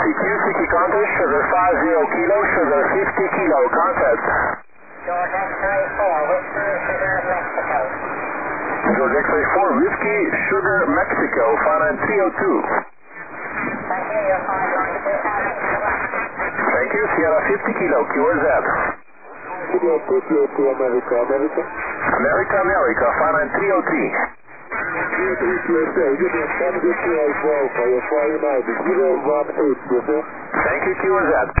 Whiskey contact, sugar 50 kilo, sugar 50 kilo, contact. George X-ray 4, Whiskey, Sugar, Mexico. George X-ray 4, Whiskey, Sugar, Mexico, Fahrenheit 302. Thank you, you're 592,000. Thank you, Sierra 50 kilo, QRZ. Sierra 50 America, America. America, America, Fahrenheit 303. 303 USA, give me a 7 QRZ for your flying out, 018, yes sir? Thank you, QRZ.